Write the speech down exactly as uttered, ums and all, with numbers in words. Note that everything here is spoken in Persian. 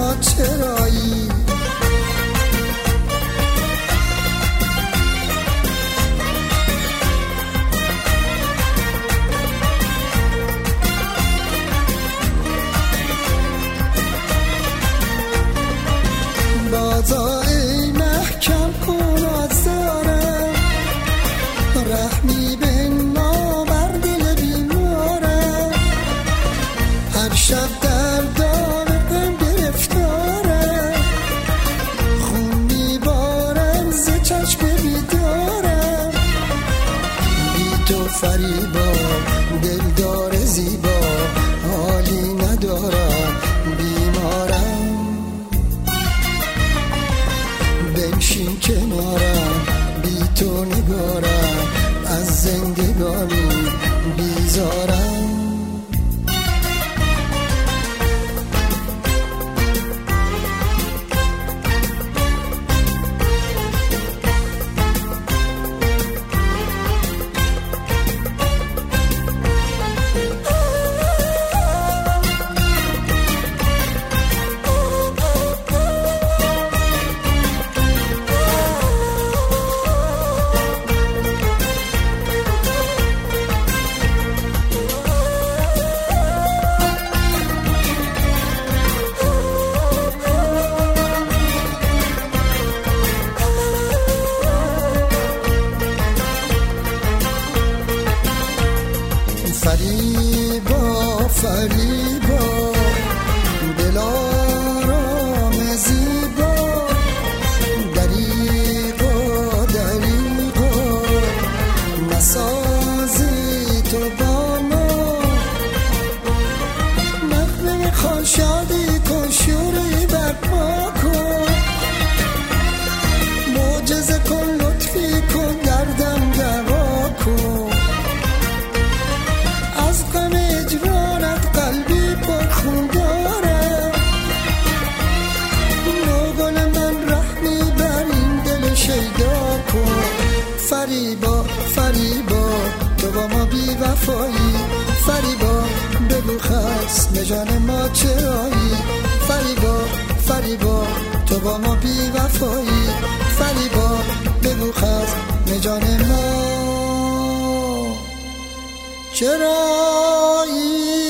ما چرایی؟ بازا ای محکم کن آزارم، رحمی به ما بر دل بیمارم. هر شب در دارم گرفتارم، خون میبارم ز چشم بیدارم. بی تو فریبا دلدار زیبا، حالی ندارم بیمارم. بنشین کنارم بی تو نگارم، از زندگانی بیزارم. فریبا فریبا دلارام زیبا، دریغا دریغا نسازی تو با ما. نغمه خوان شادی کن، شوری برپا کن، معجزه کن، لطفی کن، دردم دوا کن. از غم اجبارت قلبی پر خون دارم، نوگل من رحمی بر این دل شیدا کن. فریبا فریبا تو با ما بی وفایی، فریبا بگو خصم جان ما چرایی؟ فریبا فریبا تو با ما بی وفایی، فریبا بگو خصم جان ما چرایی؟